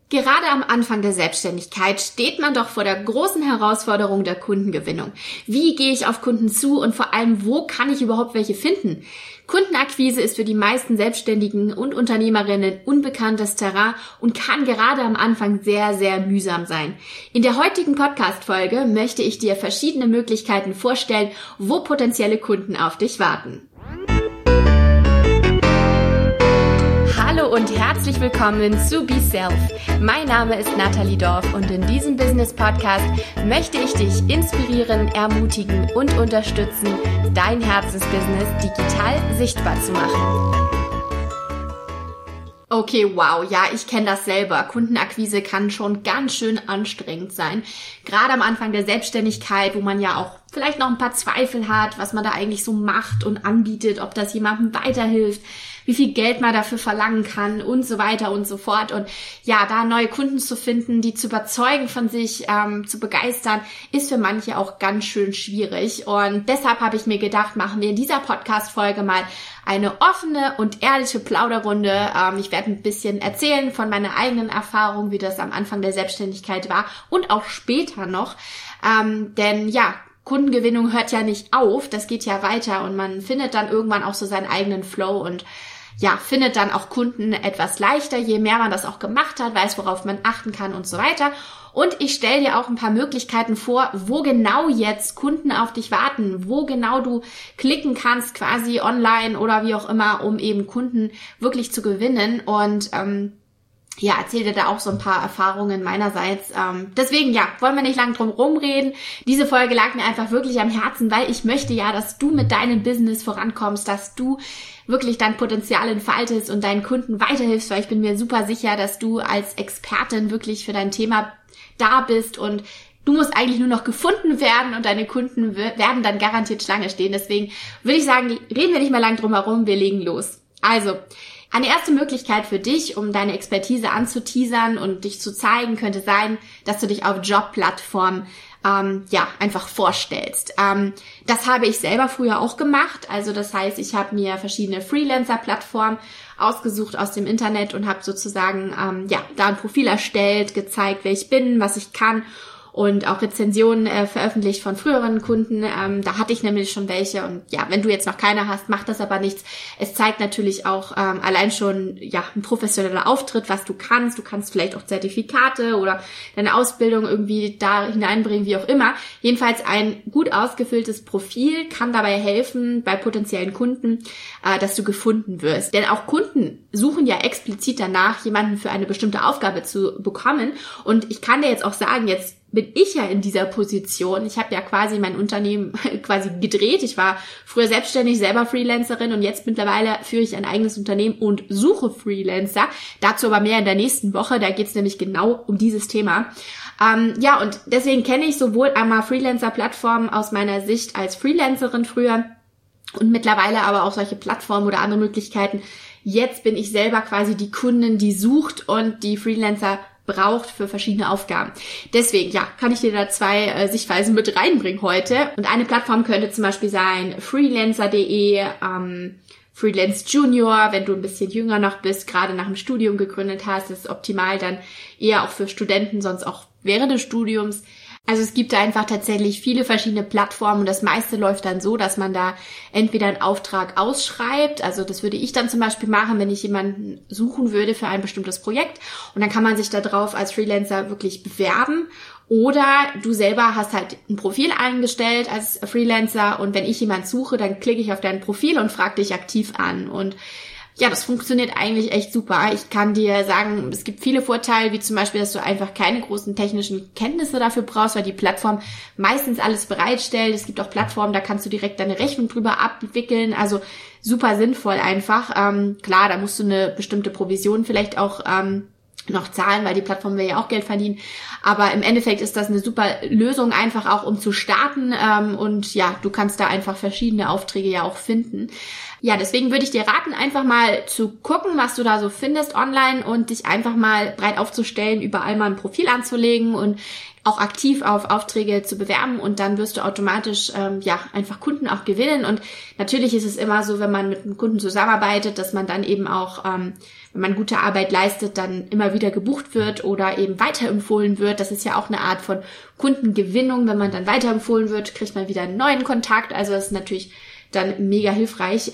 Gerade am Anfang der Selbstständigkeit steht man doch vor der großen Herausforderung der Kundengewinnung. Wie gehe ich auf Kunden zu und vor allem, wo kann ich überhaupt welche finden? Kundenakquise ist für die meisten Selbstständigen und Unternehmerinnen unbekanntes Terrain und kann gerade am Anfang sehr, sehr mühsam sein. In der heutigen Podcast-Folge möchte ich dir verschiedene Möglichkeiten vorstellen, wo potenzielle Kunden auf dich warten. Hallo und herzlich willkommen zu Be Self. Mein Name ist Nathalie Dorf und in diesem Business-Podcast möchte ich dich inspirieren, ermutigen und unterstützen, dein Herzensbusiness digital sichtbar zu machen. Okay, wow, ja, ich kenne das selber. Kundenakquise kann schon ganz schön anstrengend sein. Gerade am Anfang der Selbstständigkeit, wo man ja auch vielleicht noch ein paar Zweifel hat, was man da eigentlich so macht und anbietet, ob das jemandem weiterhilft, wie viel Geld man dafür verlangen kann und so weiter und so fort. Und ja, da neue Kunden zu finden, die zu überzeugen von sich, zu begeistern, ist für manche auch ganz schön schwierig. Und deshalb habe ich mir gedacht, machen wir in dieser Podcast-Folge mal eine offene und ehrliche Plauderrunde. Ich werde ein bisschen erzählen von meiner eigenen Erfahrung, wie das am Anfang der Selbstständigkeit war und auch später noch. Denn ja, Kundengewinnung hört ja nicht auf, das geht ja weiter und man findet dann irgendwann auch so seinen eigenen Flow und ja, findet dann auch Kunden etwas leichter, je mehr man das auch gemacht hat, weiß, worauf man achten kann und so weiter. Und ich stelle dir auch ein paar Möglichkeiten vor, wo genau jetzt Kunden auf dich warten, wo genau du klicken kannst, quasi online oder wie auch immer, um eben Kunden wirklich zu gewinnen. Und ja, erzähl dir da auch so ein paar Erfahrungen meinerseits. Deswegen, ja, wollen wir nicht lang drum rumreden. Diese Folge lag mir einfach wirklich am Herzen, weil ich möchte ja, dass du mit deinem Business vorankommst, dass du wirklich dein Potenzial entfaltest und deinen Kunden weiterhilfst, weil ich bin mir super sicher, dass du als Expertin wirklich für dein Thema da bist und du musst eigentlich nur noch gefunden werden und deine Kunden werden dann garantiert Schlange stehen. Deswegen würde ich sagen, reden wir nicht mehr lang drum herum, wir legen los. Also, eine erste Möglichkeit für dich, um deine Expertise anzuteasern und dich zu zeigen, könnte sein, dass du dich auf Jobplattformen einfach vorstellst. Das habe ich selber früher auch gemacht. Also das heißt, ich habe mir verschiedene Freelancer-Plattformen ausgesucht aus dem Internet und habe sozusagen da ein Profil erstellt, gezeigt, wer ich bin, was ich kann und auch Rezensionen veröffentlicht von früheren Kunden. Da hatte ich nämlich schon welche und ja, wenn du jetzt noch keine hast, macht das aber nichts. Es zeigt natürlich auch allein schon ein professioneller Auftritt, was du kannst. Du kannst vielleicht auch Zertifikate oder deine Ausbildung irgendwie da hineinbringen, wie auch immer. Jedenfalls ein gut ausgefülltes Profil kann dabei helfen bei potenziellen Kunden, dass du gefunden wirst. Denn auch Kunden suchen ja explizit danach, jemanden für eine bestimmte Aufgabe zu bekommen. Und ich kann dir jetzt auch sagen, jetzt bin ich ja in dieser Position. Ich habe ja quasi mein Unternehmen quasi gedreht. Ich war früher selbstständig, selber Freelancerin und jetzt mittlerweile führe ich ein eigenes Unternehmen und suche Freelancer. Dazu aber mehr in der nächsten Woche. Da geht es nämlich genau um dieses Thema. Und deswegen kenne ich sowohl einmal Freelancer-Plattformen aus meiner Sicht als Freelancerin früher und mittlerweile aber auch solche Plattformen oder andere Möglichkeiten. Jetzt bin ich selber quasi die Kundin, die sucht und die Freelancer braucht für verschiedene Aufgaben. Deswegen, kann ich dir da zwei Sichtweisen mit reinbringen heute. Und eine Plattform könnte zum Beispiel sein freelancer.de, Freelance Junior, wenn du ein bisschen jünger noch bist, gerade nach dem Studium gegründet hast, ist optimal dann eher auch für Studenten, sonst auch während des Studiums. Also es gibt da einfach tatsächlich viele verschiedene Plattformen und das meiste läuft dann so, dass man da entweder einen Auftrag ausschreibt, also das würde ich dann zum Beispiel machen, wenn ich jemanden suchen würde für ein bestimmtes Projekt und dann kann man sich da drauf als Freelancer wirklich bewerben oder du selber hast halt ein Profil eingestellt als Freelancer und wenn ich jemanden suche, dann klicke ich auf dein Profil und frage dich aktiv an und ja, das funktioniert eigentlich echt super. Ich kann dir sagen, es gibt viele Vorteile, wie zum Beispiel, dass du einfach keine großen technischen Kenntnisse dafür brauchst, weil die Plattform meistens alles bereitstellt. Es gibt auch Plattformen, da kannst du direkt deine Rechnung drüber abwickeln. Also super sinnvoll einfach. Klar, da musst du eine bestimmte Provision vielleicht auch noch zahlen, weil die Plattform will ja auch Geld verdienen. Aber im Endeffekt ist das eine super Lösung einfach auch, um zu starten. Und ja, du kannst da einfach verschiedene Aufträge ja auch finden. Ja, deswegen würde ich dir raten, einfach mal zu gucken, was du da so findest online und dich einfach mal breit aufzustellen, überall mal ein Profil anzulegen und auch aktiv auf Aufträge zu bewerben und dann wirst du automatisch einfach Kunden auch gewinnen. Und natürlich ist es immer so, wenn man mit einem Kunden zusammenarbeitet, dass man dann eben auch, wenn man gute Arbeit leistet, dann immer wieder gebucht wird oder eben weiterempfohlen wird. Das ist ja auch eine Art von Kundengewinnung. Wenn man dann weiterempfohlen wird, kriegt man wieder einen neuen Kontakt. Also das ist natürlich dann mega hilfreich.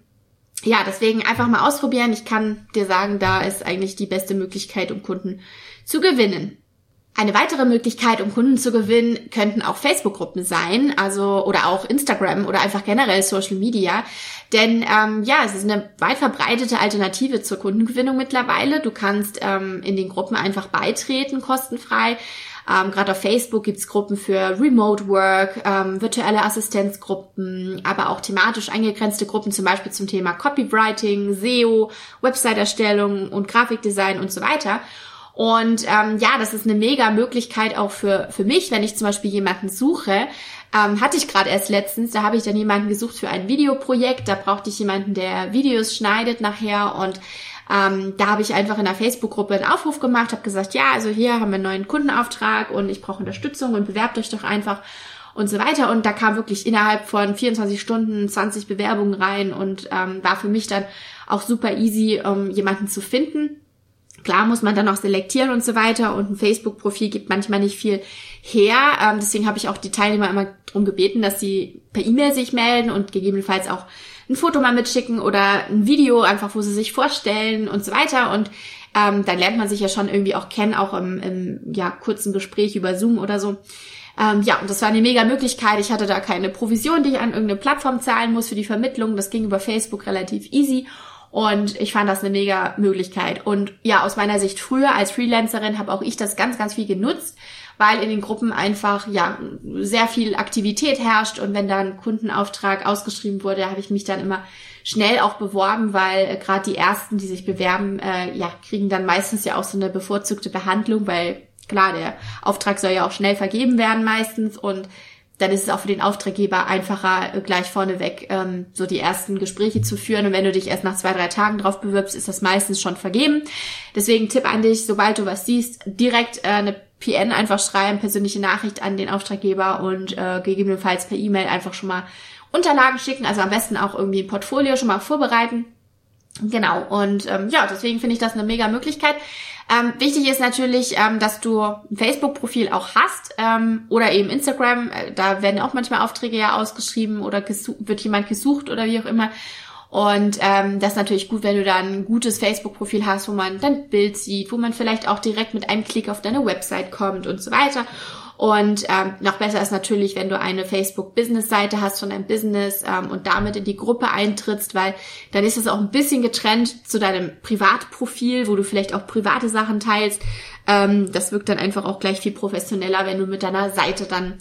Deswegen einfach mal ausprobieren. Ich kann dir sagen, da ist eigentlich die beste Möglichkeit, um Kunden zu gewinnen. Eine weitere Möglichkeit, um Kunden zu gewinnen, könnten auch Facebook-Gruppen sein, oder auch Instagram oder einfach generell Social Media. Denn es ist eine weit verbreitete Alternative zur Kundengewinnung mittlerweile. Du kannst in den Gruppen einfach beitreten, kostenfrei. Gerade auf Facebook gibt's Gruppen für Remote Work, virtuelle Assistenzgruppen, aber auch thematisch eingegrenzte Gruppen, zum Beispiel zum Thema Copywriting, SEO, Website-Erstellung und Grafikdesign und so weiter. Und das ist eine mega Möglichkeit auch für mich, wenn ich zum Beispiel jemanden suche. Hatte ich gerade erst letztens, da habe ich dann jemanden gesucht für ein Videoprojekt. Da brauchte ich jemanden, der Videos schneidet nachher, und da habe ich einfach in der Facebook-Gruppe einen Aufruf gemacht, habe gesagt, ja, also hier haben wir einen neuen Kundenauftrag und ich brauche Unterstützung und bewerbt euch doch einfach und so weiter. Und da kam wirklich innerhalb von 24 Stunden 20 Bewerbungen rein und war für mich dann auch super easy, jemanden zu finden. Klar muss man dann auch selektieren und so weiter, und ein Facebook-Profil gibt manchmal nicht viel her. Deswegen habe ich auch die Teilnehmer immer darum gebeten, dass sie per E-Mail sich melden und gegebenenfalls auch ein Foto mal mitschicken oder ein Video, einfach wo sie sich vorstellen und so weiter. Und dann lernt man sich ja schon irgendwie auch kennen, auch im kurzen Gespräch über Zoom oder so. Und das war eine mega Möglichkeit. Ich hatte da keine Provision, die ich an irgendeine Plattform zahlen muss für die Vermittlung. Das ging über Facebook relativ easy. Und ich fand das eine mega Möglichkeit. Und ja, aus meiner Sicht früher als Freelancerin habe auch ich das ganz, ganz viel genutzt, weil in den Gruppen einfach sehr viel Aktivität herrscht. Und wenn da ein Kundenauftrag ausgeschrieben wurde, habe ich mich dann immer schnell auch beworben, weil gerade die Ersten, die sich bewerben, kriegen dann meistens ja auch so eine bevorzugte Behandlung, weil klar, der Auftrag soll ja auch schnell vergeben werden meistens, und dann ist es auch für den Auftraggeber einfacher, gleich vorneweg so die ersten Gespräche zu führen. Und wenn du dich erst nach 2-3 Tagen drauf bewirbst, ist das meistens schon vergeben. Deswegen Tipp an dich, sobald du was siehst, direkt eine PN einfach schreiben, persönliche Nachricht an den Auftraggeber und gegebenenfalls per E-Mail einfach schon mal Unterlagen schicken. Also am besten auch irgendwie ein Portfolio schon mal vorbereiten. Genau, und deswegen finde ich das eine mega Möglichkeit. Wichtig ist natürlich, dass du ein Facebook-Profil auch hast oder eben Instagram. Da werden auch manchmal Aufträge ja ausgeschrieben oder wird jemand gesucht oder wie auch immer. Und das ist natürlich gut, wenn du da ein gutes Facebook-Profil hast, wo man dein Bild sieht, wo man vielleicht auch direkt mit einem Klick auf deine Website kommt und so weiter. Und noch besser ist natürlich, wenn du eine Facebook-Business-Seite hast von deinem Business und damit in die Gruppe eintrittst, weil dann ist es auch ein bisschen getrennt zu deinem Privatprofil, wo du vielleicht auch private Sachen teilst. Das wirkt dann einfach auch gleich viel professioneller, wenn du mit deiner Seite dann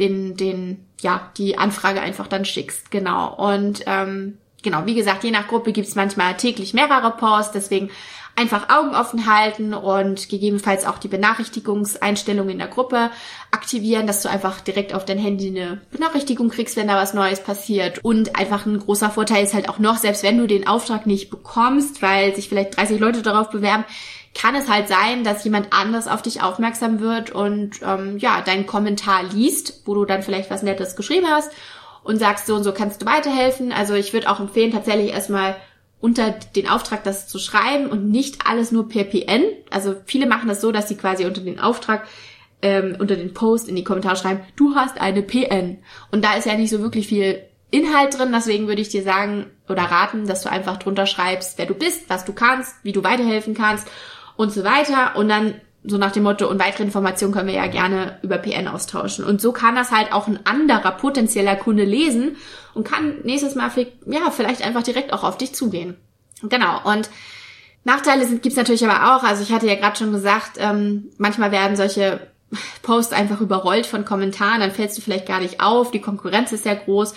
die Anfrage einfach dann schickst. Genau. Und wie gesagt, je nach Gruppe gibt's manchmal täglich mehrere Posts, deswegen einfach Augen offen halten und gegebenenfalls auch die Benachrichtigungseinstellungen in der Gruppe aktivieren, dass du einfach direkt auf dein Handy eine Benachrichtigung kriegst, wenn da was Neues passiert. Und einfach ein großer Vorteil ist halt auch noch, selbst wenn du den Auftrag nicht bekommst, weil sich vielleicht 30 Leute darauf bewerben, kann es halt sein, dass jemand anders auf dich aufmerksam wird und deinen Kommentar liest, wo du dann vielleicht was Nettes geschrieben hast und sagst, so und so kannst du weiterhelfen. Also ich würde auch empfehlen, tatsächlich erstmal unter den Auftrag das zu schreiben und nicht alles nur per PN. Also viele machen das so, dass sie quasi unter den Auftrag, unter den Post in die Kommentare schreiben, du hast eine PN. Und da ist ja nicht so wirklich viel Inhalt drin, deswegen würde ich dir sagen oder raten, dass du einfach drunter schreibst, wer du bist, was du kannst, wie du weiterhelfen kannst und so weiter. Und dann so nach dem Motto, und weitere Informationen können wir ja gerne über PN austauschen. Und so kann das halt auch ein anderer potenzieller Kunde lesen und kann nächstes Mal vielleicht einfach direkt auch auf dich zugehen. Genau, und Nachteile gibt's natürlich aber auch. Also ich hatte ja gerade schon gesagt, manchmal werden solche Posts einfach überrollt von Kommentaren, dann fällst du vielleicht gar nicht auf, die Konkurrenz ist sehr groß.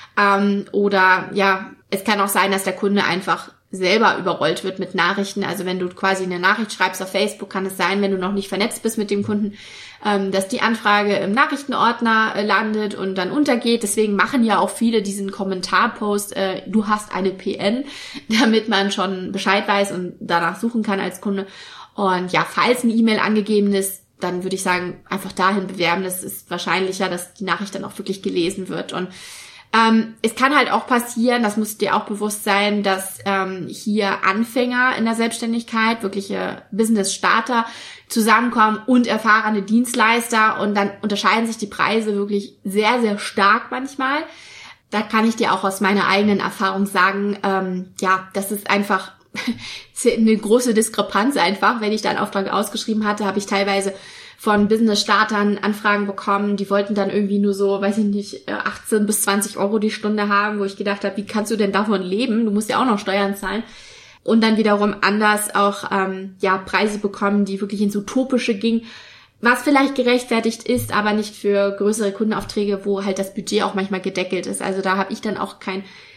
Es kann auch sein, dass der Kunde einfach selber überrollt wird mit Nachrichten. Also wenn du quasi eine Nachricht schreibst auf Facebook, kann es sein, wenn du noch nicht vernetzt bist mit dem Kunden, dass die Anfrage im Nachrichtenordner landet und dann untergeht. Deswegen machen ja auch viele diesen Kommentarpost, du hast eine PN, damit man schon Bescheid weiß und danach suchen kann als Kunde. Und ja, falls eine E-Mail angegeben ist, dann würde ich sagen, einfach dahin bewerben. Das ist wahrscheinlicher, dass die Nachricht dann auch wirklich gelesen wird. Und es kann halt auch passieren, das muss dir auch bewusst sein, dass hier Anfänger in der Selbstständigkeit, wirkliche Business-Starter zusammenkommen und erfahrene Dienstleister, und dann unterscheiden sich die Preise wirklich sehr, sehr stark manchmal. Da kann ich dir auch aus meiner eigenen Erfahrung sagen, das ist einfach eine große Diskrepanz einfach. Wenn ich da einen Auftrag ausgeschrieben hatte, habe ich teilweise von Business-Startern Anfragen bekommen, die wollten dann irgendwie nur so, 18 bis 20 Euro die Stunde haben, wo ich gedacht habe, wie kannst du denn davon leben? Du musst ja auch noch Steuern zahlen. Und dann wiederum anders auch Preise bekommen, die wirklich ins Utopische gingen, was vielleicht gerechtfertigt ist, aber nicht für größere Kundenaufträge, wo halt das Budget auch manchmal gedeckelt ist. Also da habe ich dann auch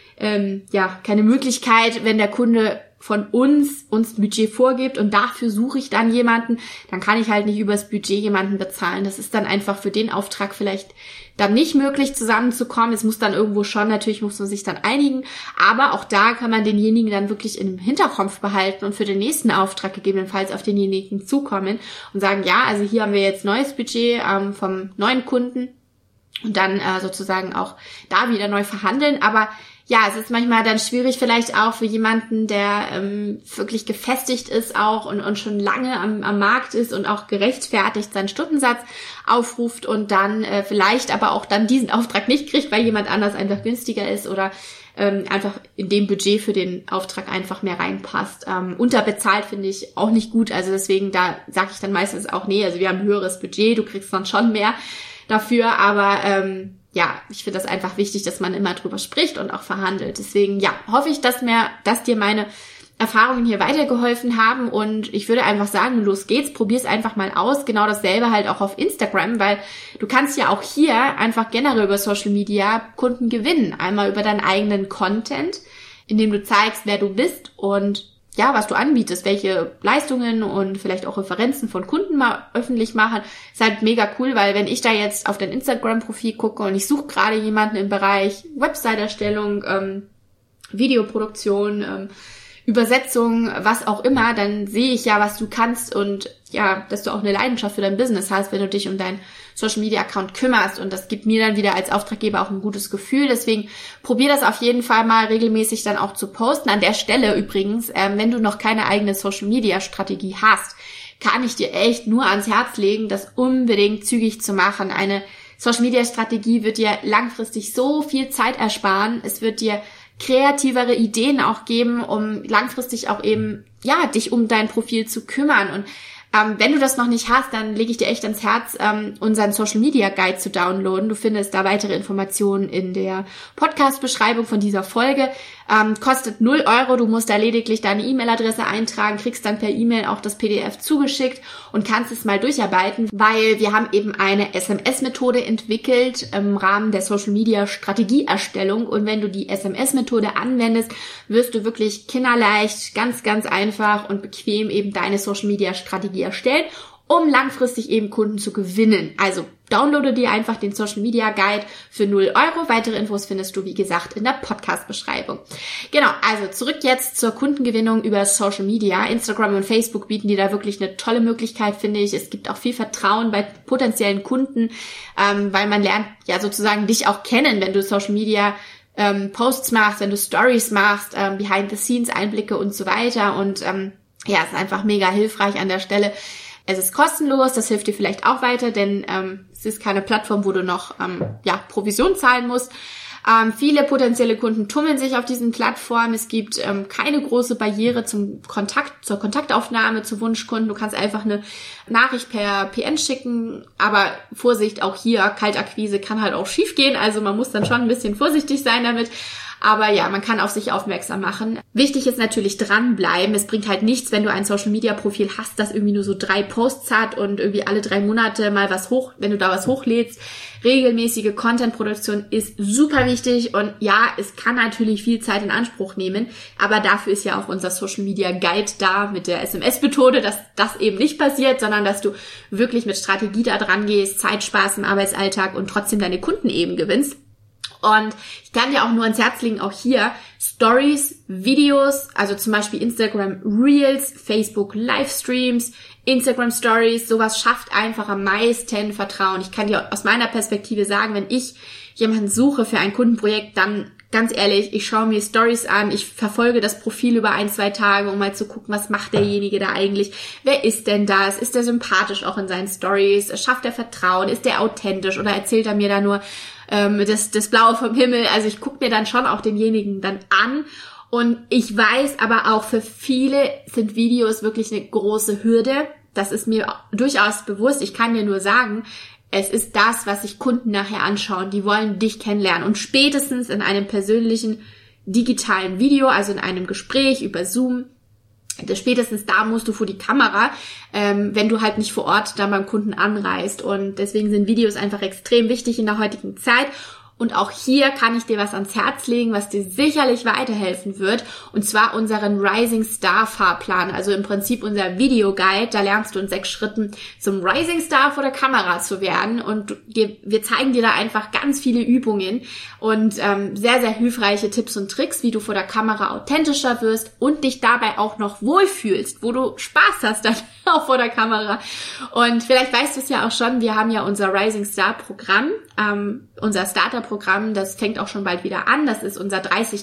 keine Möglichkeit, wenn der Kunde von uns Budget vorgibt und dafür suche ich dann jemanden, dann kann ich halt nicht übers Budget jemanden bezahlen. Das ist dann einfach für den Auftrag vielleicht dann nicht möglich, zusammenzukommen. Es muss dann irgendwo schon, natürlich muss man sich dann einigen, aber auch da kann man denjenigen dann wirklich im Hinterkopf behalten und für den nächsten Auftrag gegebenenfalls auf denjenigen zukommen und sagen, ja, also hier haben wir jetzt neues Budget vom neuen Kunden und dann sozusagen auch da wieder neu verhandeln, aber ja, es ist manchmal dann schwierig vielleicht auch für jemanden, der wirklich gefestigt ist auch und schon lange am Markt ist und auch gerechtfertigt seinen Stundensatz aufruft und dann vielleicht aber auch dann diesen Auftrag nicht kriegt, weil jemand anders einfach günstiger ist oder einfach in dem Budget für den Auftrag einfach mehr reinpasst. Unterbezahlt finde ich auch nicht gut, also deswegen da sage ich dann meistens auch, nee, also wir haben ein höheres Budget, du kriegst dann schon mehr dafür, aber ich finde das einfach wichtig, dass man immer drüber spricht und auch verhandelt. Deswegen, hoffe ich, dass dir meine Erfahrungen hier weitergeholfen haben und ich würde einfach sagen, los geht's, probier's einfach mal aus. Genau dasselbe halt auch auf Instagram, weil du kannst ja auch hier einfach generell über Social Media Kunden gewinnen. Einmal über deinen eigenen Content, indem du zeigst, wer du bist und was du anbietest, welche Leistungen und vielleicht auch Referenzen von Kunden mal öffentlich machen, ist halt mega cool, weil wenn ich da jetzt auf dein Instagram-Profil gucke und ich suche gerade jemanden im Bereich Website-Erstellung, Videoproduktion, Übersetzung, was auch immer, dann sehe ich ja, was du kannst und dass du auch eine Leidenschaft für dein Business hast, wenn du dich um deinen Social-Media-Account kümmerst und das gibt mir dann wieder als Auftraggeber auch ein gutes Gefühl, deswegen probier das auf jeden Fall mal regelmäßig dann auch zu posten. An der Stelle übrigens, wenn du noch keine eigene Social-Media-Strategie hast, kann ich dir echt nur ans Herz legen, das unbedingt zügig zu machen. Eine Social-Media-Strategie wird dir langfristig so viel Zeit ersparen, es wird dir kreativere Ideen auch geben, um langfristig auch eben, dich um dein Profil zu kümmern. Und wenn du das noch nicht hast, dann lege ich dir echt ans Herz, unseren Social Media Guide zu downloaden. Du findest da weitere Informationen in der Podcast-Beschreibung von dieser Folge. Kostet 0 Euro, du musst da lediglich deine E-Mail-Adresse eintragen, kriegst dann per E-Mail auch das PDF zugeschickt und kannst es mal durcharbeiten, weil wir haben eben eine SMS-Methode entwickelt im Rahmen der Social-Media-Strategieerstellung und wenn du die SMS-Methode anwendest, wirst du wirklich kinderleicht, ganz, ganz einfach und bequem eben deine Social-Media-Strategie erstellen, um langfristig eben Kunden zu gewinnen. Also downloade dir einfach den Social Media Guide für 0 Euro. Weitere Infos findest du, wie gesagt, in der Podcast-Beschreibung. Genau, also zurück jetzt zur Kundengewinnung über Social Media. Instagram und Facebook bieten dir da wirklich eine tolle Möglichkeit, finde ich. Es gibt auch viel Vertrauen bei potenziellen Kunden, weil man lernt ja sozusagen dich auch kennen, wenn du Social Media Posts machst, wenn du Stories machst, Behind-the-Scenes-Einblicke und so weiter. Und es ist einfach mega hilfreich an der Stelle. Es ist kostenlos, das hilft dir vielleicht auch weiter, denn es ist keine Plattform, wo du noch Provision zahlen musst. Viele potenzielle Kunden tummeln sich auf diesen Plattformen. Es gibt keine große Barriere zur Kontaktaufnahme zu Wunschkunden. Du kannst einfach eine Nachricht per PN schicken, aber Vorsicht, auch hier, Kaltakquise kann halt auch schief gehen, also man muss dann schon ein bisschen vorsichtig sein damit. Aber man kann auf sich aufmerksam machen. Wichtig ist natürlich dranbleiben. Es bringt halt nichts, wenn du ein Social-Media-Profil hast, das irgendwie nur so 3 Posts hat und irgendwie alle 3 Monate mal wenn du da was hochlädst. Regelmäßige Content-Produktion ist super wichtig und es kann natürlich viel Zeit in Anspruch nehmen, aber dafür ist ja auch unser Social-Media-Guide da mit der SMS-Methode, dass das eben nicht passiert, sondern dass du wirklich mit Strategie da dran gehst, Zeit sparst im Arbeitsalltag und trotzdem deine Kunden eben gewinnst. Und ich kann dir auch nur ans Herz legen, auch hier Stories, Videos, also zum Beispiel Instagram Reels, Facebook Livestreams, Instagram Stories, sowas schafft einfach am meisten Vertrauen. Ich kann dir aus meiner Perspektive sagen, wenn ich jemanden suche für ein Kundenprojekt, dann ganz ehrlich, ich schaue mir Stories an, ich verfolge das Profil über 1-2 Tage, um mal zu gucken, was macht derjenige da eigentlich, wer ist denn das, ist der sympathisch auch in seinen Stories, schafft er Vertrauen, ist der authentisch oder erzählt er mir da nur das Blaue vom Himmel. Also ich gucke mir dann schon auch denjenigen dann an. Und ich weiß aber auch, für viele sind Videos wirklich eine große Hürde. Das ist mir durchaus bewusst. Ich kann dir nur sagen, es ist das, was sich Kunden nachher anschauen. Die wollen dich kennenlernen. Und spätestens in einem persönlichen digitalen Video, also in einem Gespräch über Zoom, spätestens da musst du vor die Kamera, wenn du halt nicht vor Ort dann beim Kunden anreist. Und deswegen sind Videos einfach extrem wichtig in der heutigen Zeit. Und auch hier kann ich dir was ans Herz legen, was dir sicherlich weiterhelfen wird. Und zwar unseren Rising Star Fahrplan. Also im Prinzip unser Videoguide. Da lernst du in 6 Schritten zum Rising Star vor der Kamera zu werden. Und wir zeigen dir da einfach ganz viele Übungen und sehr, sehr hilfreiche Tipps und Tricks, wie du vor der Kamera authentischer wirst und dich dabei auch noch wohlfühlst, wo du Spaß hast dann auch vor der Kamera. Und vielleicht weißt du es ja auch schon, wir haben ja unser Rising Star Programm, unser Starter-Programm, das fängt auch schon bald wieder an. Das ist unser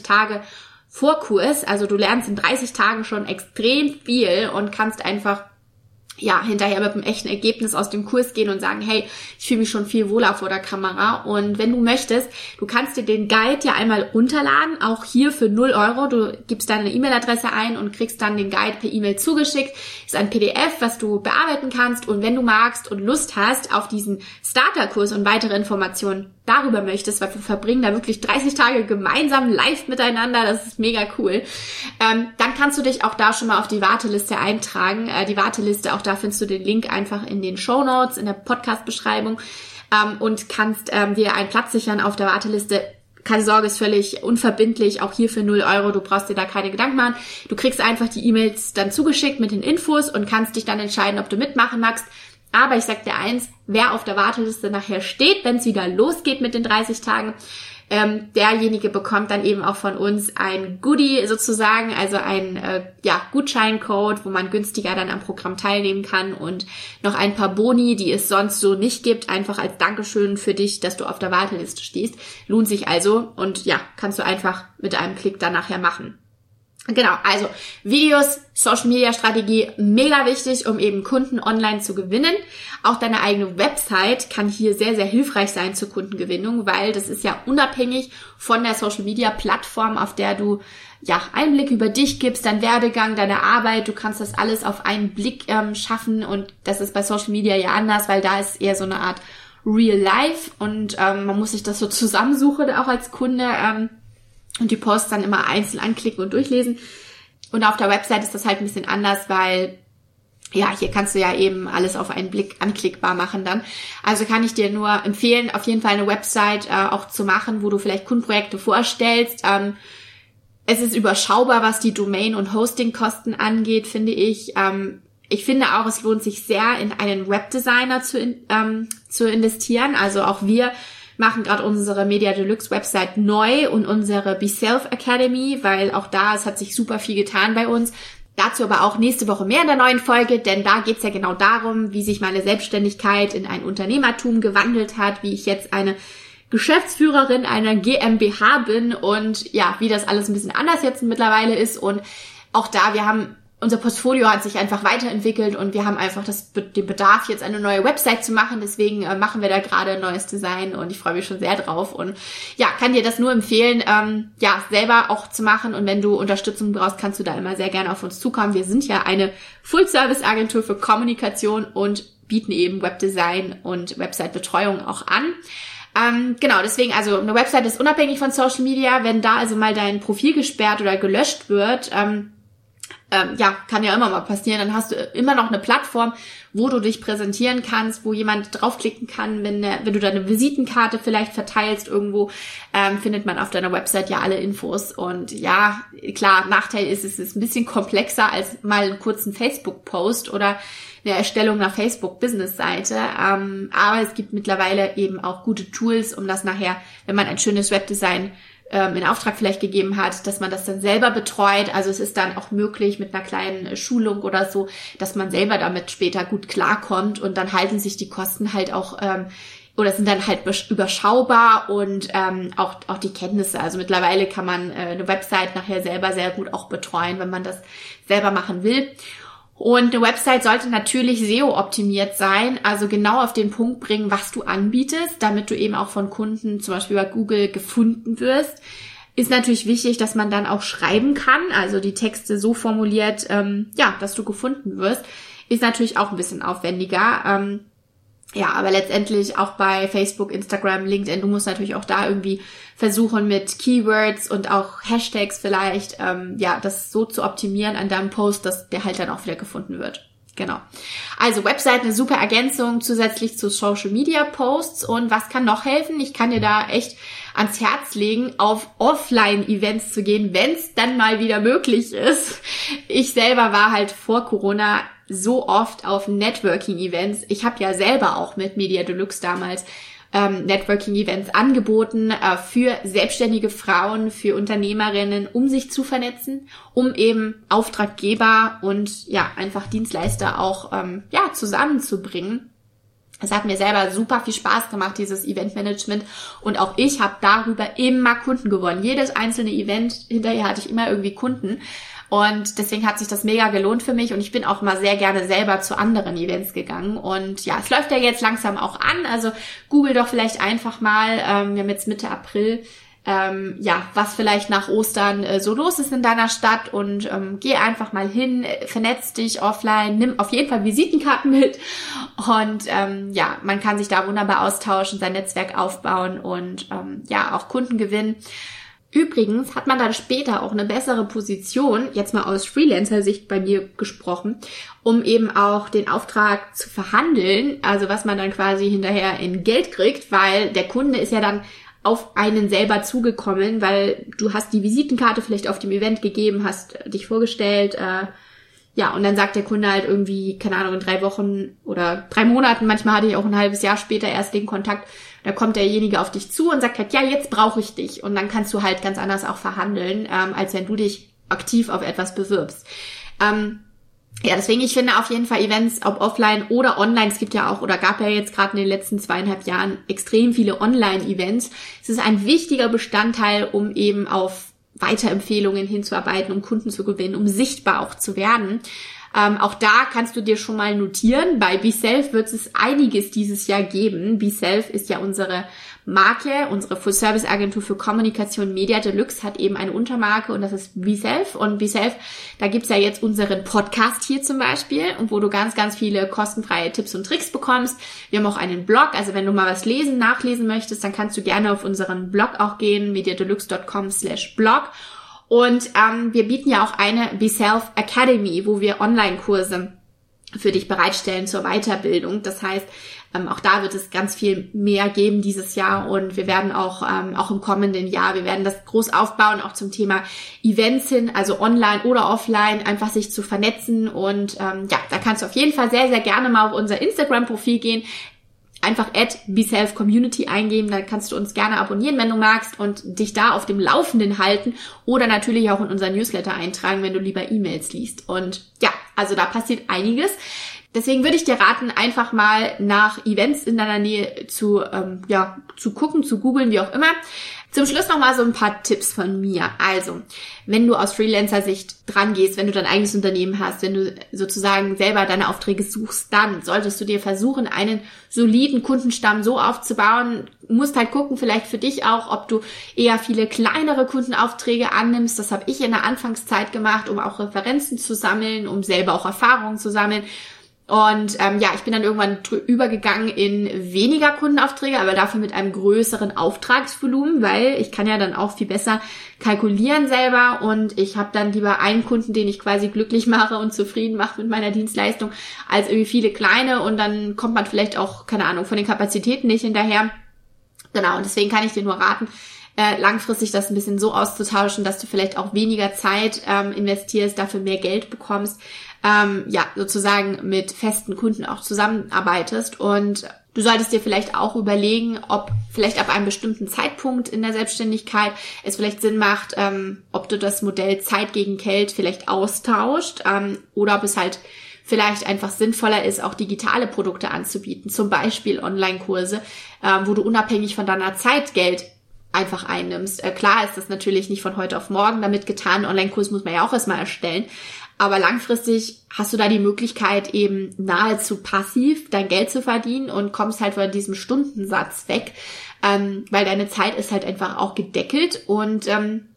30-Tage-Vorkurs. Also du lernst in 30 Tagen schon extrem viel und kannst einfach hinterher mit einem echten Ergebnis aus dem Kurs gehen und sagen, hey, ich fühle mich schon viel wohler vor der Kamera. Und wenn du möchtest, du kannst dir den Guide ja einmal runterladen, auch hier für 0 €. Du gibst deine E-Mail-Adresse ein und kriegst dann den Guide per E-Mail zugeschickt. Ist ein PDF, was du bearbeiten kannst. Und wenn du magst und Lust hast auf diesen Starterkurs und weitere Informationen darüber möchtest, weil wir verbringen da wirklich 30 Tage gemeinsam live miteinander, das ist mega cool, dann kannst du dich auch da schon mal auf die Warteliste eintragen. Die Warteliste, auch da findest du den Link einfach in den Shownotes, in der Podcast-Beschreibung, und kannst dir einen Platz sichern auf der Warteliste. Keine Sorge, ist völlig unverbindlich, auch hier für 0 €, du brauchst dir da keine Gedanken machen. Du kriegst einfach die E-Mails dann zugeschickt mit den Infos und kannst dich dann entscheiden, ob du mitmachen magst. Aber ich sag dir eins, wer auf der Warteliste nachher steht, wenn es wieder losgeht mit den 30 Tagen, derjenige bekommt dann eben auch von uns ein Goodie sozusagen, also ein Gutscheincode, wo man günstiger dann am Programm teilnehmen kann und noch ein paar Boni, die es sonst so nicht gibt, einfach als Dankeschön für dich, dass du auf der Warteliste stehst. Lohnt sich also und kannst du einfach mit einem Klick dann nachher machen. Genau, also Videos, Social-Media-Strategie, mega wichtig, um eben Kunden online zu gewinnen. Auch deine eigene Website kann hier sehr, sehr hilfreich sein zur Kundengewinnung, weil das ist ja unabhängig von der Social-Media-Plattform, auf der du Einblick über dich gibst, dein Werdegang, deine Arbeit. Du kannst das alles auf einen Blick schaffen und das ist bei Social-Media ja anders, weil da ist eher so eine Art Real Life und man muss sich das so zusammensuchen, auch als Kunde, und die Posts dann immer einzeln anklicken und durchlesen. Und auf der Website ist das halt ein bisschen anders, weil hier kannst du ja eben alles auf einen Blick anklickbar machen dann. Also kann ich dir nur empfehlen, auf jeden Fall eine Website auch zu machen, wo du vielleicht Kundenprojekte vorstellst. Es ist überschaubar, was die Domain- und Hostingkosten angeht, finde ich. Ich finde auch, es lohnt sich sehr, in einen Webdesigner zu investieren. Also auch wir machen gerade unsere Media Deluxe Website neu und unsere Be Self Academy, weil auch es hat sich super viel getan bei uns. Dazu aber auch nächste Woche mehr in der neuen Folge, denn da geht's ja genau darum, wie sich meine Selbstständigkeit in ein Unternehmertum gewandelt hat, wie ich jetzt eine Geschäftsführerin einer GmbH bin und wie das alles ein bisschen anders jetzt mittlerweile ist. Und auch unser Portfolio hat sich einfach weiterentwickelt und wir haben einfach den Bedarf, jetzt eine neue Website zu machen. Deswegen machen wir da gerade ein neues Design und ich freue mich schon sehr drauf und kann dir das nur empfehlen, selber auch zu machen. Und wenn du Unterstützung brauchst, kannst du da immer sehr gerne auf uns zukommen. Wir sind ja eine Full-Service-Agentur für Kommunikation und bieten eben Webdesign und Website-Betreuung auch an. Genau, deswegen, also eine Website ist unabhängig von Social Media. Wenn da also mal dein Profil gesperrt oder gelöscht wird, kann ja immer mal passieren. Dann hast du immer noch eine Plattform, wo du dich präsentieren kannst, wo jemand draufklicken kann, wenn du deine Visitenkarte vielleicht verteilst irgendwo, findet man auf deiner Website ja alle Infos. Und ja, klar, Nachteil ist, es ist ein bisschen komplexer als mal einen kurzen Facebook-Post oder eine Erstellung einer Facebook-Business-Seite. Aber es gibt mittlerweile eben auch gute Tools, um das nachher, wenn man ein schönes Webdesign in Auftrag vielleicht gegeben hat, dass man das dann selber betreut. Also es ist dann auch möglich mit einer kleinen Schulung oder so, dass man selber damit später gut klarkommt und dann halten sich die Kosten halt auch oder sind dann halt überschaubar und auch die Kenntnisse. Also mittlerweile kann man eine Website nachher selber sehr gut auch betreuen, wenn man das selber machen will. Und eine Website sollte natürlich SEO-optimiert sein, also genau auf den Punkt bringen, was du anbietest, damit du eben auch von Kunden, zum Beispiel bei Google, gefunden wirst. Ist natürlich wichtig, dass man dann auch schreiben kann, also die Texte so formuliert, dass du gefunden wirst. Ist natürlich auch ein bisschen aufwendiger. Aber letztendlich auch bei Facebook, Instagram, LinkedIn, du musst natürlich auch da irgendwie versuchen mit Keywords und auch Hashtags vielleicht, das so zu optimieren an deinem Post, dass der halt dann auch wieder gefunden wird. Genau. Also Website eine super Ergänzung zusätzlich zu Social Media Posts. Und was kann noch helfen? Ich kann dir da echt ans Herz legen, auf Offline-Events zu gehen, wenn es dann mal wieder möglich ist. Ich selber war halt vor Corona so oft auf Networking-Events. Ich habe ja selber auch mit Media Deluxe damals Networking-Events angeboten für selbstständige Frauen, für Unternehmerinnen, um sich zu vernetzen, um eben Auftraggeber und einfach Dienstleister auch zusammenzubringen. Es hat mir selber super viel Spaß gemacht, dieses Eventmanagement, und auch ich habe darüber immer Kunden gewonnen. Jedes einzelne Event, hinterher hatte ich immer irgendwie Kunden. Und deswegen hat sich das mega gelohnt für mich und ich bin auch mal sehr gerne selber zu anderen Events gegangen. Und ja, es läuft ja jetzt langsam auch an, also google doch vielleicht einfach mal, wir haben jetzt Mitte April, was vielleicht nach Ostern so los ist in deiner Stadt, und geh einfach mal hin, vernetz dich offline, nimm auf jeden Fall Visitenkarten mit und man kann sich da wunderbar austauschen, sein Netzwerk aufbauen und auch Kunden gewinnen. Übrigens hat man dann später auch eine bessere Position, jetzt mal aus Freelancer-Sicht bei mir gesprochen, um eben auch den Auftrag zu verhandeln, also was man dann quasi hinterher in Geld kriegt, weil der Kunde ist ja dann auf einen selber zugekommen, weil du hast die Visitenkarte vielleicht auf dem Event gegeben, hast dich vorgestellt, und dann sagt der Kunde halt irgendwie, keine Ahnung, in 3 Wochen oder 3 Monaten, manchmal hatte ich auch ein halbes Jahr später erst den Kontakt, da kommt derjenige auf dich zu und sagt halt, ja, jetzt brauche ich dich. Und dann kannst du halt ganz anders auch verhandeln, als wenn du dich aktiv auf etwas bewirbst. Deswegen, ich finde auf jeden Fall Events, ob offline oder online, es gibt ja auch oder gab ja jetzt gerade in den letzten 2,5 Jahren extrem viele Online-Events. Es ist ein wichtiger Bestandteil, um eben auf Weiterempfehlungen hinzuarbeiten, um Kunden zu gewinnen, um sichtbar auch zu werden. Auch da kannst du dir schon mal notieren, bei BeSelf wird es einiges dieses Jahr geben. BeSelf ist ja unsere Marke, unsere Full-Service-Agentur für Kommunikation. Media Deluxe hat eben eine Untermarke und das ist BeSelf. Und BeSelf, da gibt's ja jetzt unseren Podcast hier zum Beispiel, und wo du ganz, ganz viele kostenfreie Tipps und Tricks bekommst. Wir haben auch einen Blog, also wenn du mal was nachlesen möchtest, dann kannst du gerne auf unseren Blog auch gehen, mediadeluxe.com/blog. Und wir bieten ja auch eine BeSelf Academy, wo wir Online-Kurse für dich bereitstellen zur Weiterbildung. Das heißt, auch da wird es ganz viel mehr geben dieses Jahr, und wir werden auch im kommenden Jahr, wir werden das groß aufbauen, auch zum Thema Events hin, also online oder offline, einfach sich zu vernetzen. Und da kannst du auf jeden Fall sehr, sehr gerne mal auf unser Instagram-Profil gehen, einfach @BeSelfCommunity eingeben, dann kannst du uns gerne abonnieren, wenn du magst, und dich da auf dem Laufenden halten oder natürlich auch in unseren Newsletter eintragen, wenn du lieber E-Mails liest. Und also da passiert einiges. Deswegen würde ich dir raten, einfach mal nach Events in deiner Nähe zu gucken, zu googeln, wie auch immer. Zum Schluss noch mal so ein paar Tipps von mir. Also, wenn du aus Freelancer-Sicht dran gehst, wenn du dein eigenes Unternehmen hast, wenn du sozusagen selber deine Aufträge suchst, dann solltest du dir versuchen, einen soliden Kundenstamm so aufzubauen. Du musst halt gucken, vielleicht für dich auch, ob du eher viele kleinere Kundenaufträge annimmst. Das habe ich in der Anfangszeit gemacht, um auch Referenzen zu sammeln, um selber auch Erfahrungen zu sammeln. Und ich bin dann irgendwann übergegangen in weniger Kundenaufträge, aber dafür mit einem größeren Auftragsvolumen, weil ich kann ja dann auch viel besser kalkulieren selber und ich habe dann lieber einen Kunden, den ich quasi glücklich mache und zufrieden mache mit meiner Dienstleistung, als irgendwie viele kleine und dann kommt man vielleicht auch, keine Ahnung, von den Kapazitäten nicht hinterher. Genau, und deswegen kann ich dir nur raten, langfristig das ein bisschen so auszutauschen, dass du vielleicht auch weniger Zeit investierst, dafür mehr Geld bekommst, sozusagen mit festen Kunden auch zusammenarbeitest. Und du solltest dir vielleicht auch überlegen, ob vielleicht ab einem bestimmten Zeitpunkt in der Selbstständigkeit es vielleicht Sinn macht, ob du das Modell Zeit gegen Geld vielleicht austauscht oder ob es halt vielleicht einfach sinnvoller ist, auch digitale Produkte anzubieten, zum Beispiel Online-Kurse, wo du unabhängig von deiner Zeit Geld einfach einnimmst. Klar ist das natürlich nicht von heute auf morgen damit getan. Online-Kurs muss man ja auch erstmal erstellen. Aber langfristig hast du da die Möglichkeit, eben nahezu passiv dein Geld zu verdienen und kommst halt von diesem Stundensatz weg, weil deine Zeit ist halt einfach auch gedeckelt und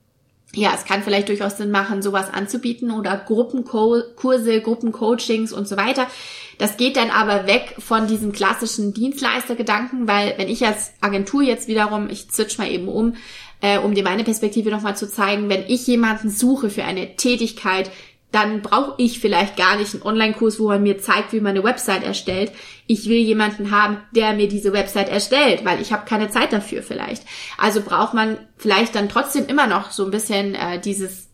es kann vielleicht durchaus Sinn machen, sowas anzubieten oder Gruppenkurse, Gruppencoachings und so weiter. Das geht dann aber weg von diesem klassischen Dienstleistergedanken, weil wenn ich als Agentur jetzt wiederum, ich switch mal eben um dir meine Perspektive nochmal zu zeigen, wenn ich jemanden suche für eine Tätigkeit, dann brauche ich vielleicht gar nicht einen Online-Kurs, wo man mir zeigt, wie man eine Website erstellt. Ich will jemanden haben, der mir diese Website erstellt, weil ich habe keine Zeit dafür vielleicht. Also braucht man vielleicht dann trotzdem immer noch so ein bisschen dieses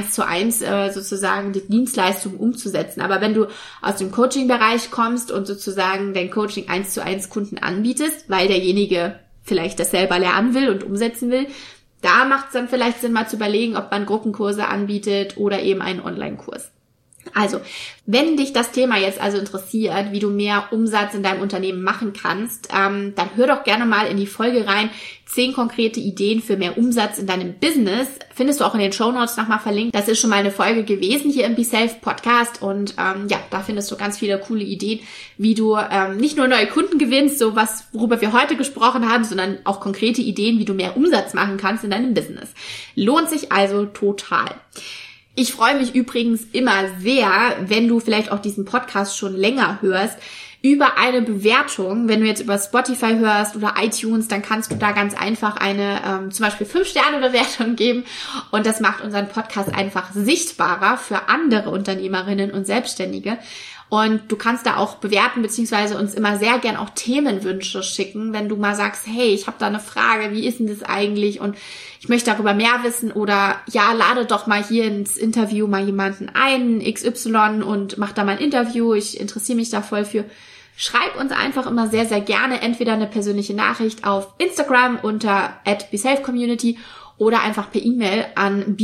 1:1 sozusagen die Dienstleistung umzusetzen. Aber wenn du aus dem Coaching-Bereich kommst und sozusagen dein Coaching 1:1 Kunden anbietest, weil derjenige vielleicht das selber lernen will und umsetzen will, da macht es dann vielleicht Sinn, mal zu überlegen, ob man Gruppenkurse anbietet oder eben einen Online-Kurs. Also, wenn dich das Thema jetzt also interessiert, wie du mehr Umsatz in deinem Unternehmen machen kannst, dann hör doch gerne mal in die Folge rein. 10 konkrete Ideen für mehr Umsatz in deinem Business. Findest du auch in den Shownotes nochmal verlinkt. Das ist schon mal eine Folge gewesen hier im BeSelf Podcast und da findest du ganz viele coole Ideen, wie du nicht nur neue Kunden gewinnst, so was, worüber wir heute gesprochen haben, sondern auch konkrete Ideen, wie du mehr Umsatz machen kannst in deinem Business. Lohnt sich also total. Ich freue mich übrigens immer sehr, wenn du vielleicht auch diesen Podcast schon länger hörst, über eine Bewertung. Wenn du jetzt über Spotify hörst oder iTunes, dann kannst du da ganz einfach eine zum Beispiel 5-Sterne-Bewertung geben und das macht unseren Podcast einfach sichtbarer für andere Unternehmerinnen und Selbstständige. Und du kannst da auch bewerten, beziehungsweise uns immer sehr gern auch Themenwünsche schicken, wenn du mal sagst, hey, ich habe da eine Frage, wie ist denn das eigentlich und ich möchte darüber mehr wissen oder ja, lade doch mal hier ins Interview mal jemanden ein, XY und mach da mal ein Interview, ich interessiere mich da voll für. Schreib uns einfach immer sehr, sehr gerne entweder eine persönliche Nachricht auf Instagram unter @beselfcommunity oder einfach per E-Mail an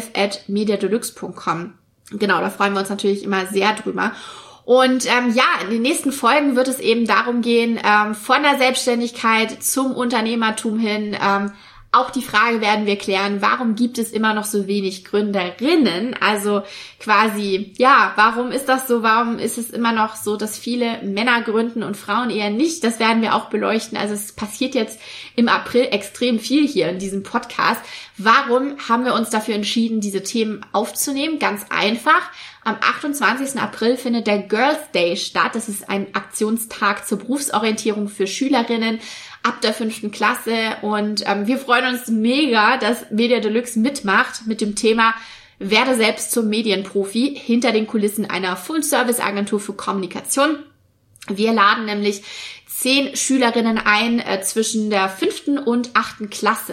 beself@mediadeluxe.com. Genau, da freuen wir uns natürlich immer sehr drüber. Und in den nächsten Folgen wird es eben darum gehen, von der Selbstständigkeit zum Unternehmertum hin. Auch die Frage werden wir klären, warum gibt es immer noch so wenig Gründerinnen? Also quasi, warum ist das so? Warum ist es immer noch so, dass viele Männer gründen und Frauen eher nicht? Das werden wir auch beleuchten. Also es passiert jetzt im April extrem viel hier in diesem Podcast. Warum haben wir uns dafür entschieden, diese Themen aufzunehmen? Ganz einfach. Am 28. April findet der Girls Day statt. Das ist ein Aktionstag zur Berufsorientierung für Schülerinnen ab der 5. Klasse. Und wir freuen uns mega, dass Media Deluxe mitmacht mit dem Thema Werde selbst zum Medienprofi hinter den Kulissen einer Full-Service-Agentur für Kommunikation. Wir laden nämlich 10 Schülerinnen ein zwischen der 5. und 8. Klasse.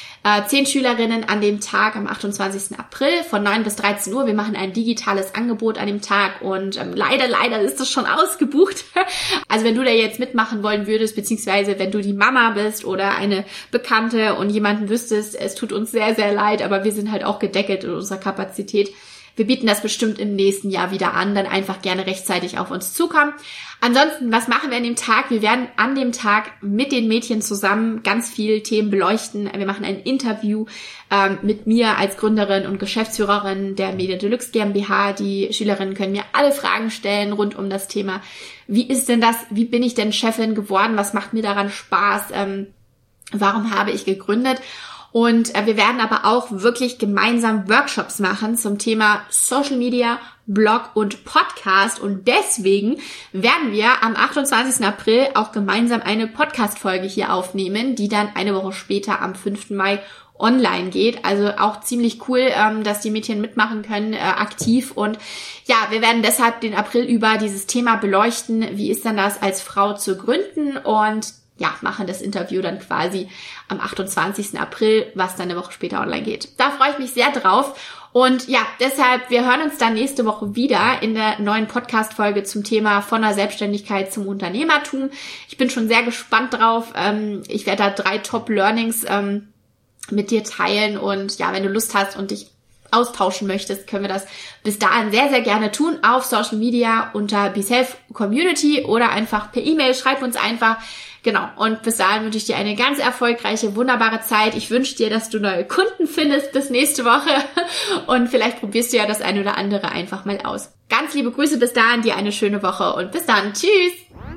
10 Schülerinnen an dem Tag am 28. April von 9 bis 13 Uhr. Wir machen ein digitales Angebot an dem Tag und leider ist das schon ausgebucht. Also wenn du da jetzt mitmachen wollen würdest, beziehungsweise wenn du die Mama bist oder eine Bekannte und jemanden wüsstest, es tut uns sehr, sehr leid, aber wir sind halt auch gedeckelt in unserer Kapazität. Wir bieten das bestimmt im nächsten Jahr wieder an, dann einfach gerne rechtzeitig auf uns zukommen. Ansonsten, was machen wir an dem Tag? Wir werden an dem Tag mit den Mädchen zusammen ganz viele Themen beleuchten. Wir machen ein Interview mit mir als Gründerin und Geschäftsführerin der Media Deluxe GmbH. Die Schülerinnen können mir alle Fragen stellen rund um das Thema. Wie ist denn das? Wie bin ich denn Chefin geworden? Was macht mir daran Spaß? Warum habe ich gegründet? Und wir werden aber auch wirklich gemeinsam Workshops machen zum Thema Social Media, Blog und Podcast. Und deswegen werden wir am 28. April auch gemeinsam eine Podcast-Folge hier aufnehmen, die dann eine Woche später am 5. Mai online geht. Also auch ziemlich cool, dass die Mädchen mitmachen können, aktiv. Und ja, wir werden deshalb den April über dieses Thema beleuchten. Wie ist denn das als Frau zu gründen? Und ja, machen das Interview dann quasi am 28. April, was dann eine Woche später online geht. Da freue ich mich sehr drauf. Und ja, deshalb, wir hören uns dann nächste Woche wieder in der neuen Podcast-Folge zum Thema von der Selbstständigkeit zum Unternehmertum. Ich bin schon sehr gespannt drauf. Ich werde da 3 Top-Learnings mit dir teilen. Und ja, wenn du Lust hast und dich austauschen möchtest, können wir das bis dahin sehr, sehr gerne tun auf Social Media unter BeSelf Community oder einfach per E-Mail. Schreib uns einfach. Genau, und bis dahin wünsche ich dir eine ganz erfolgreiche, wunderbare Zeit. Ich wünsche dir, dass du neue Kunden findest bis nächste Woche und vielleicht probierst du ja das eine oder andere einfach mal aus. Ganz liebe Grüße bis dahin, dir eine schöne Woche und bis dann. Tschüss!